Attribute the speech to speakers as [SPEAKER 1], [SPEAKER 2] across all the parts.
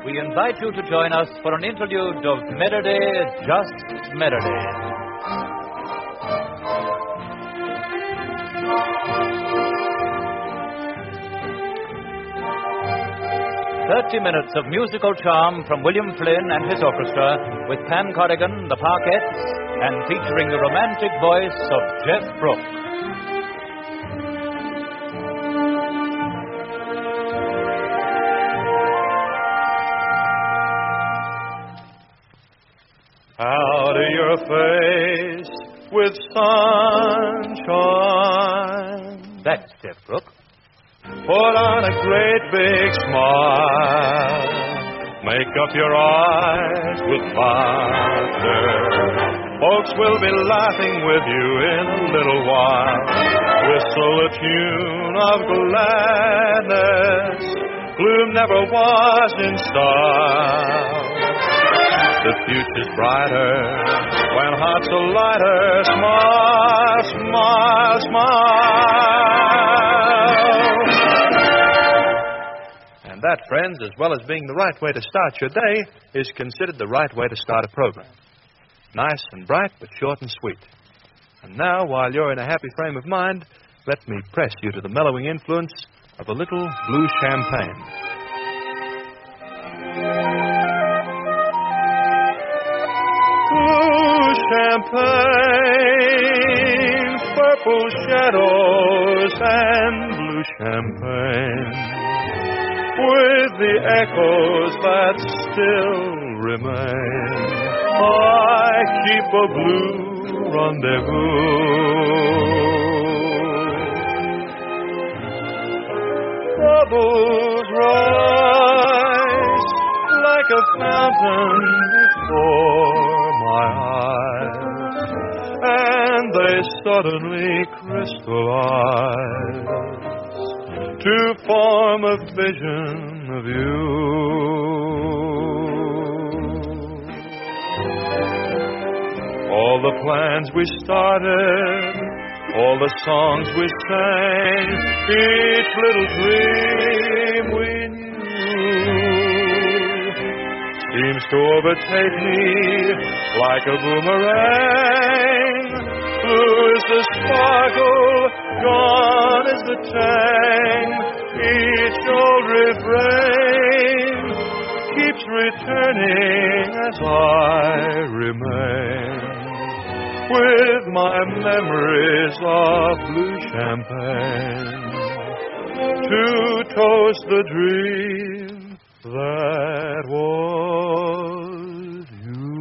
[SPEAKER 1] we invite you to join us for an interlude of Melody, Just Melody. "30 minutes of musical charm from William Flynn and his orchestra with Pam Corrigan, the Parkettes, and featuring the romantic voice of Jeff Brooks.
[SPEAKER 2] Out of your face with sunshine.
[SPEAKER 1] That's Jeff Brooks.
[SPEAKER 2] Put on a great big smile. Make up your eyes with laughter. Folks will be laughing with you in a little while. Whistle a tune of gladness. Gloom never was in style. The future's brighter when hearts are lighter. Smile, smile, smile. And that, friends, as well as being the right way to start your day, is considered the right way to start a program. Nice and bright, but short and sweet. And now, while you're in a happy frame of mind, let me press you to the mellowing influence of a little blue champagne. Blue champagne, purple shadows and blue champagne, with the echoes that still remain. I keep a blue rendezvous. Bubbles rise like a fountain before my eyes, and they suddenly crystallize to form a vision of you. All the plans we started, all the songs we sang, each little dream we knew seems to overtake me like a boomerang. Blue is the sparkle, gone is the tang. Each old refrain keeps returning as I remain with my memories of blue champagne to toast the dream that was you.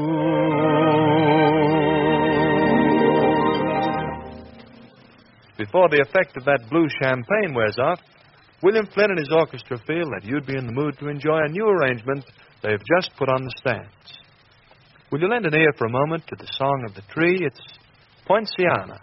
[SPEAKER 2] Before the effect of that blue champagne wears off, William Flynn and his orchestra feel that you'd be in the mood to enjoy a new arrangement they've just put on the stands. Will you lend an ear for a moment to the song of the tree? It's Poinciana.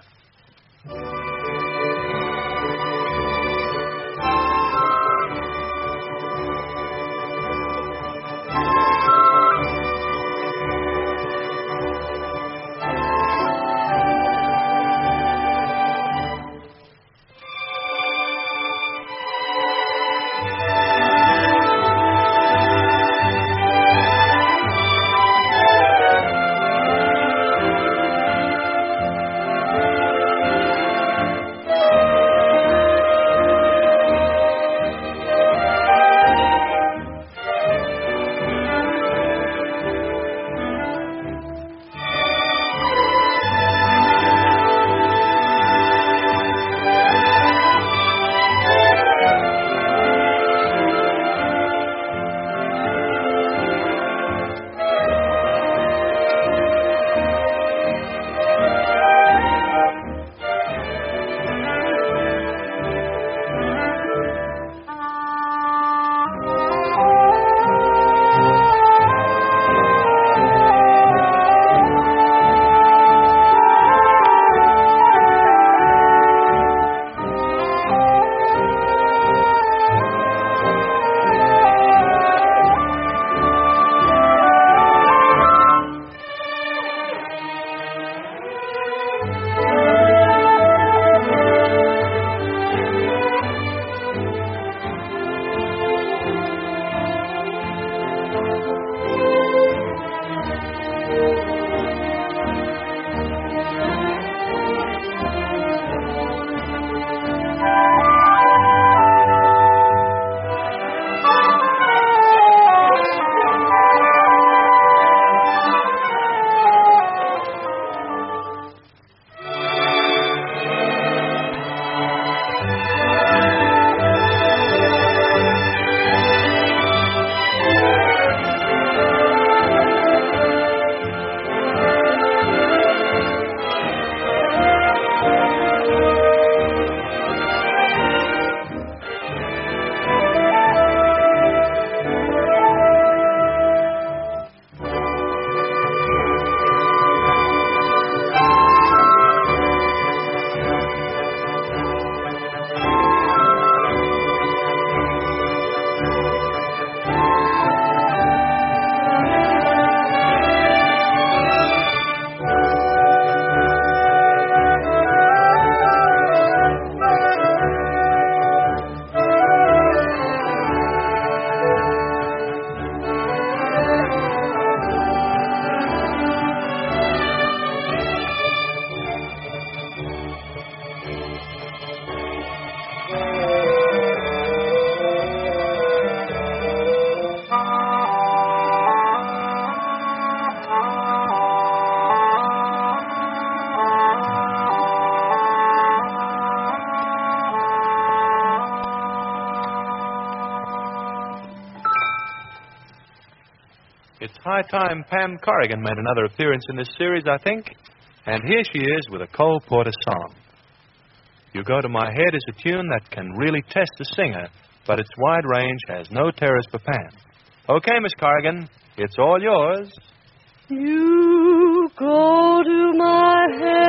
[SPEAKER 2] It's high time Pam Corrigan made another appearance in this series, I think. And here she is with a Cole Porter song. You Go to My Head is a tune that can really test a singer, but its wide range has no terrors for Pam. Okay, Miss Corrigan, it's all yours.
[SPEAKER 3] You go to my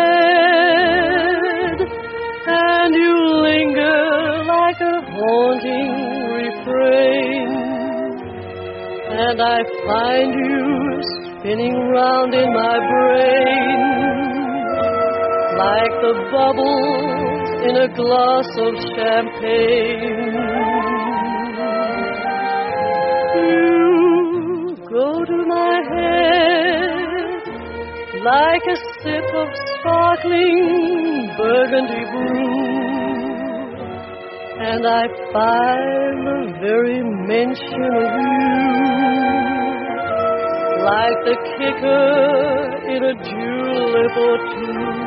[SPEAKER 3] head, and you linger like a haunting refrain, and I find you spinning round in my brain, like the bubbles in a glass of champagne. You go to my head like a sip of sparkling burgundy brew, and I find the very mention of you like the kicker in a julep or two.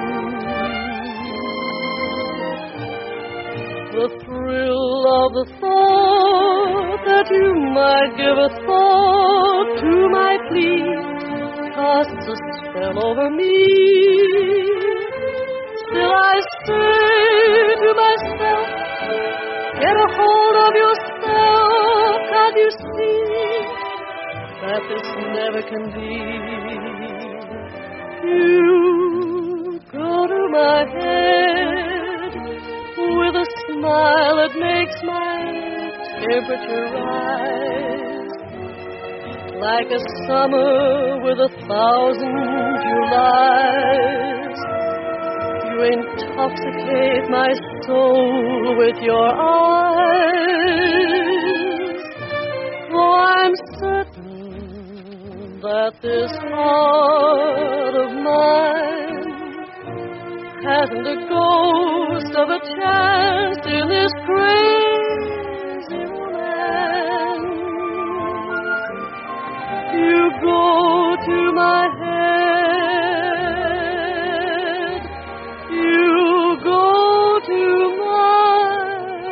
[SPEAKER 3] The thrill of the thought that you might give a thought to my plea casts a spell over me. Still I say to myself, get a hold of yourself. Can't you see that this never can be? You go to my head with a smile that makes my temperature rise, like a summer with 1,000 Julys. You intoxicate my soul with your eyes. Oh, I'm certain that this heart of mine hasn't a ghost of a chance in this crazy romance. You go to my head. You go to my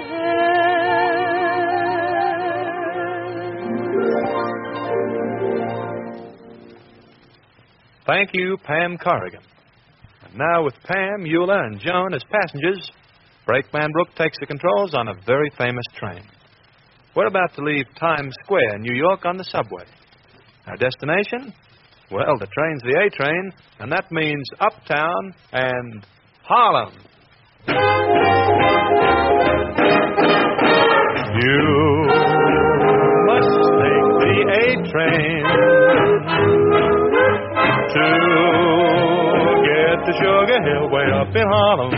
[SPEAKER 3] head.
[SPEAKER 2] Thank you, Pam Corrigan. Now, with Pam, Eula, and Joan as passengers, Brakeman Brooke takes the controls on a very famous train. We're about to leave Times Square, New York, on the subway. Our destination? Well, the train's the A train, and that means uptown and Harlem. You must take the A train to to Sugar Hill, way up in Harlem.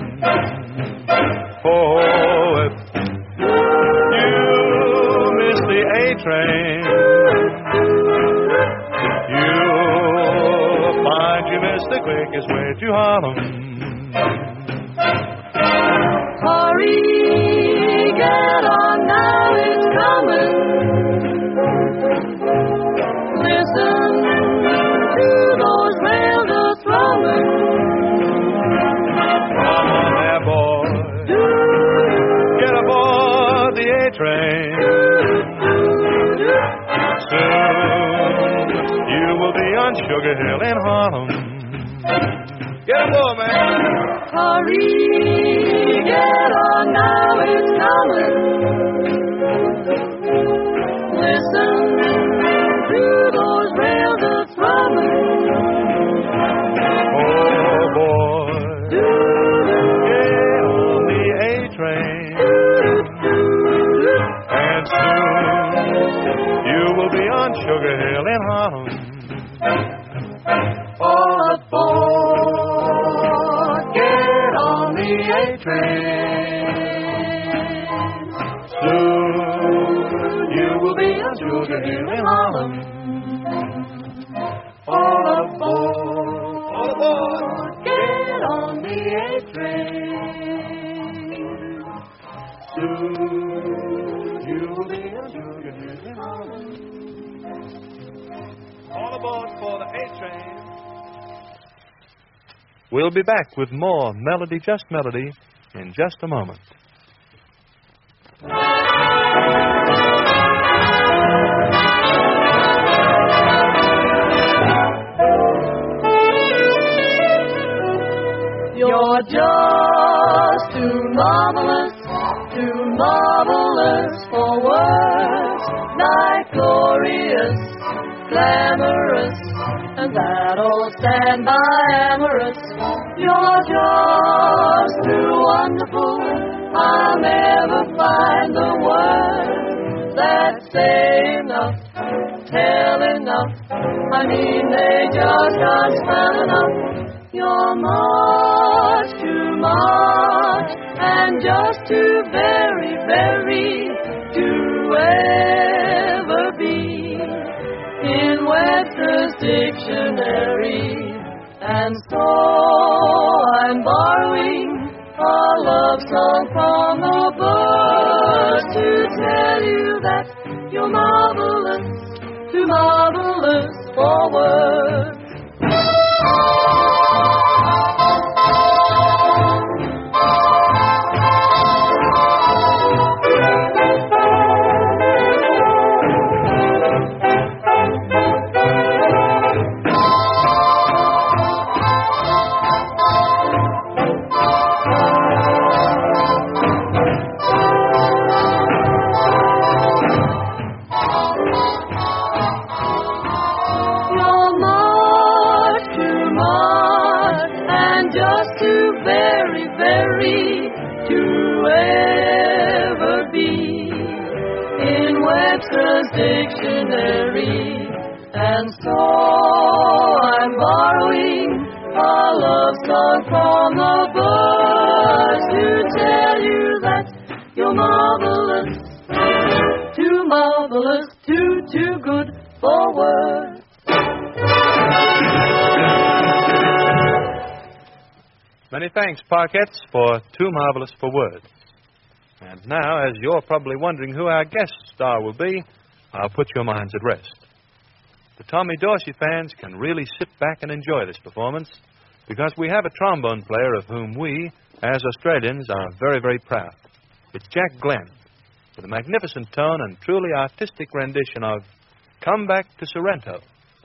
[SPEAKER 2] Oh, if you miss the A train, you'll find you missed the quickest way to Harlem.
[SPEAKER 3] Hurry, get on now, it's coming. Listen to those rails a-thrumming.
[SPEAKER 2] Come on there, boy. Get aboard the A train. Soon you will be on Sugar Hill in Harlem. Get aboard, man.
[SPEAKER 3] Hurry, get on now, it's coming. Listen to those rails a-thrumming.
[SPEAKER 2] Oh, boy, get on the A train, and soon you will be on Sugar Hill in Harlem.
[SPEAKER 3] All aboard, get on the A train.
[SPEAKER 2] Soon you will be on Sugar Hill in Harlem.
[SPEAKER 3] All aboard, get on the A train.
[SPEAKER 2] Soon you will be on Sugar Hill in Harlem. All aboard for the A train. We'll be back with more Melody Just Melody in just a moment.
[SPEAKER 3] that old standby amorous. You're just too wonderful. I'll never find the words that say enough, tell enough. I mean, they just can't spell enough. You're much too much, and just too very, very to ever be in Webster's dictionary. And so I'm borrowing a love song from the birds to tell you that you're marvelous, too marvelous for words. Dictionary, and so I'm borrowing a love song from the birds to tell you that you're marvelous, too marvelous, too good for words.
[SPEAKER 2] Many thanks, Parkettes, for Too Marvelous for Words. And now, as you're probably wondering who our guest star will be, I'll put your minds at rest. The Tommy Dorsey fans can really sit back and enjoy this performance because we have a trombone player of whom we, as Australians, are very, very proud. It's Jack Glenn, with a magnificent tone and truly artistic rendition of Come Back to Sorrento.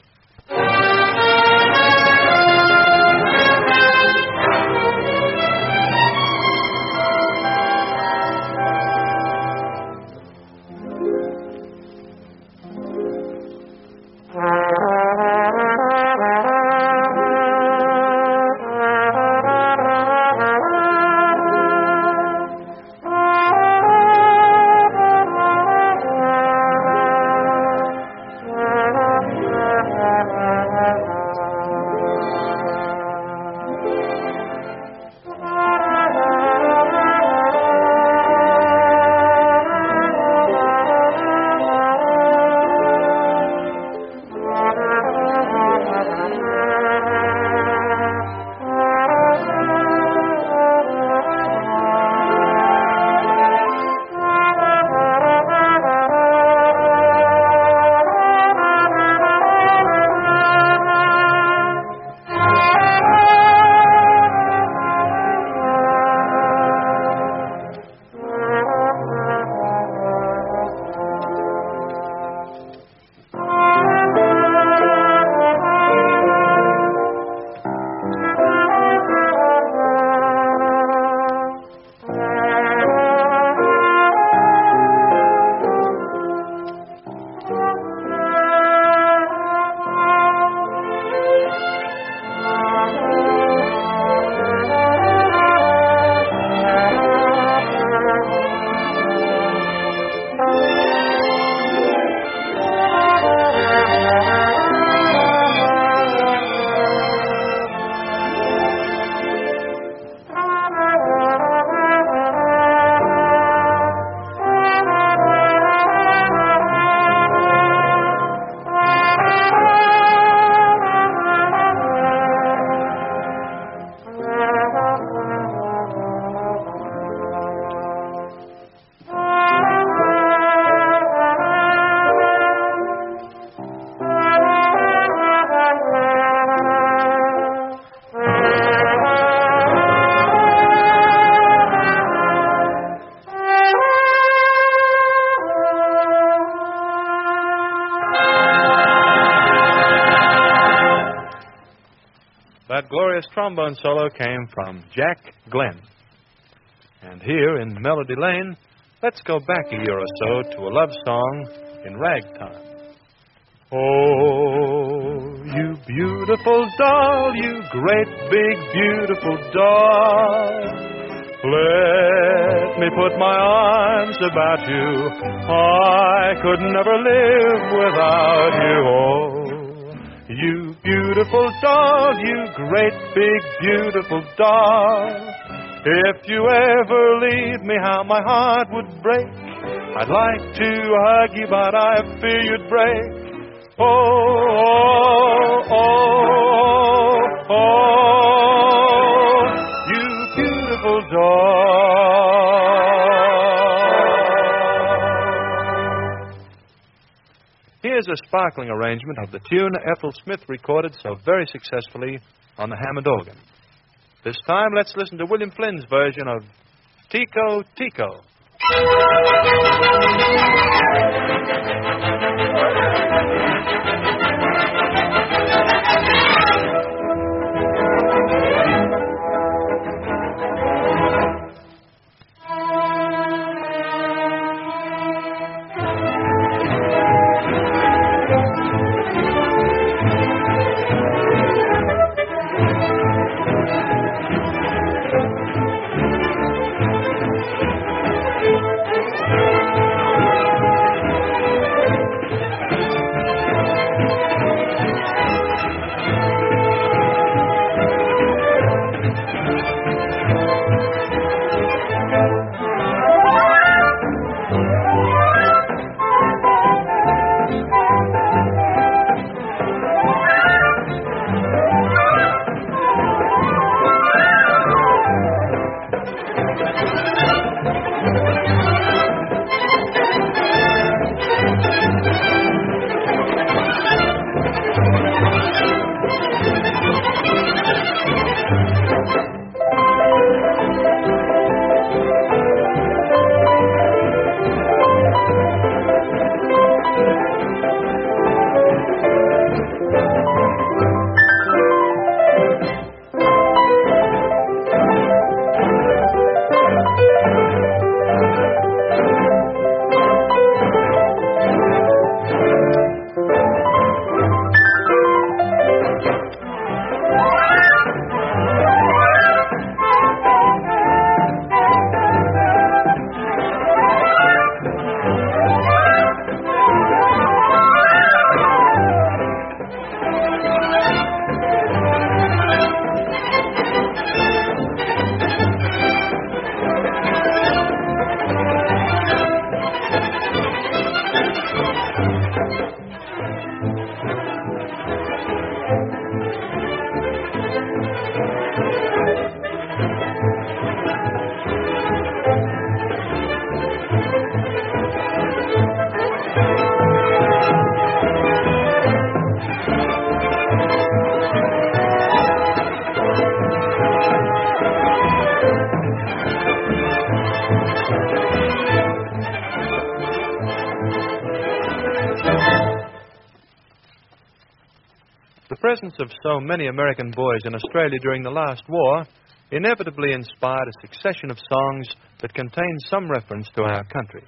[SPEAKER 2] That glorious trombone solo came from Jack Glenn. And here in Melody Lane, let's go back a year or so to a love song in ragtime. Oh, You beautiful doll, you great big beautiful doll. Let me put my arms about you. I could never live without you. Oh, you beautiful doll, you great big beautiful doll. If you ever leave me, how my heart would break. I'd like to hug you, but I fear you'd break. Oh, oh, oh, oh, you beautiful doll. Here's a sparkling arrangement of the tune Ethel Smith recorded so very successfully on the Hammond organ. This time, let's listen to William Flynn's version of Tico, Tico. The presence of so many American boys in Australia during the last war inevitably inspired a succession of songs that contained some reference to our country.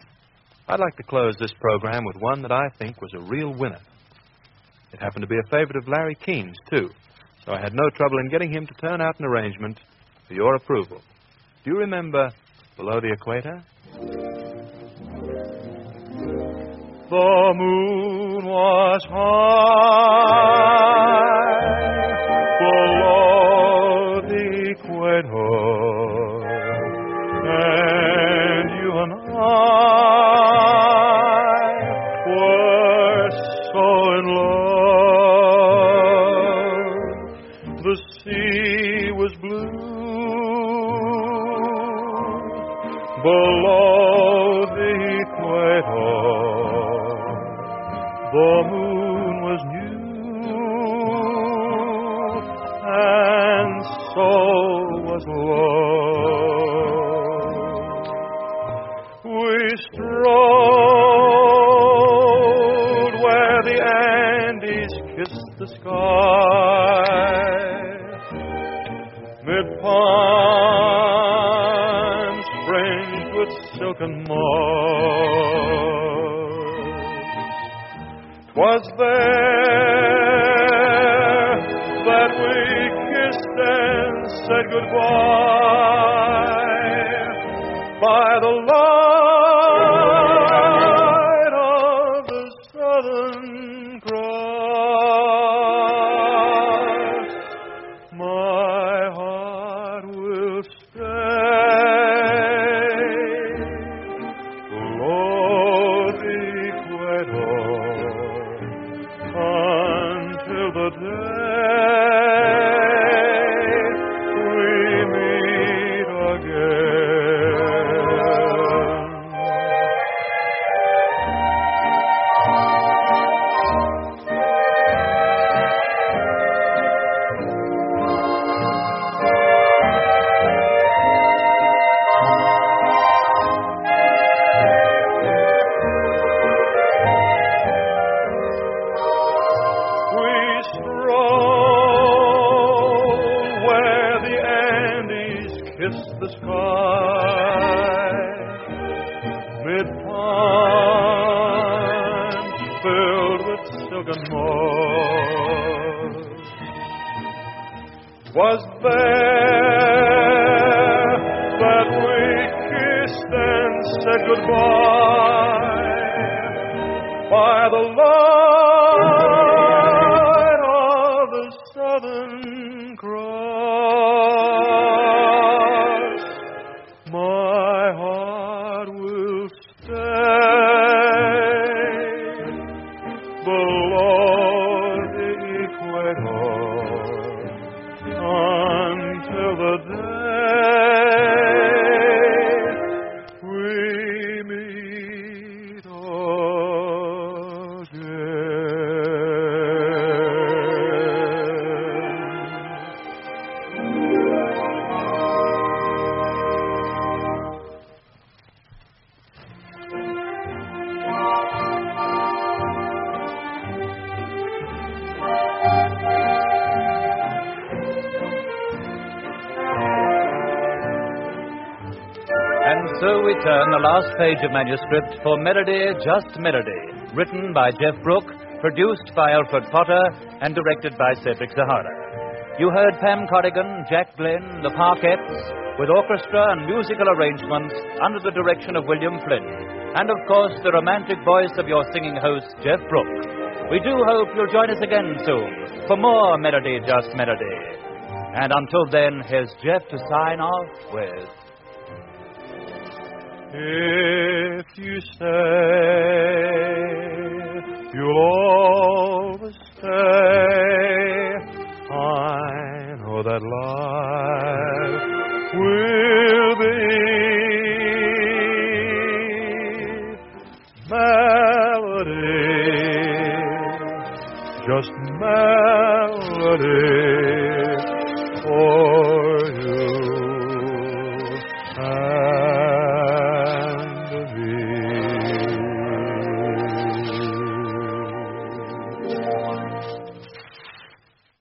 [SPEAKER 2] I'd like to close this program with one that I think was a real winner. It happened to be a favorite of Larry Keene's, too, so I had no trouble in getting him to turn out an arrangement for your approval. Do you remember Below the Equator? The moon was high below the equator, and you and I were so in love. The sea was blue below the equator. The moon was new, and so was love. We strolled where the Andes kissed the sky, mid palms fringed with silken moss. 'Twas there we kissed and said goodbye by the light of the Southern Cross. My heart will stay below the equator until the day we meet again. We stroll where the Andes kiss the sky, mid ponds filled with silken moss. Was there that we kissed and said goodbye by the light of the Southern Cross. My heart will stay below the equator until the day we meet
[SPEAKER 1] And so we turn the last page of manuscript for Melody, Just Melody, written by Jeff Brooke, produced by Alfred Potter, and directed by Cedric Zahara. You heard Pam Corrigan, Jack Glenn, the Parkettes, with orchestra and musical arrangements under the direction of William Flynn, and of course the romantic voice of your singing host, Jeff Brooke. We do hope you'll join us again soon for more Melody, Just Melody. And until then, here's Jeff to sign off with...
[SPEAKER 2] If you say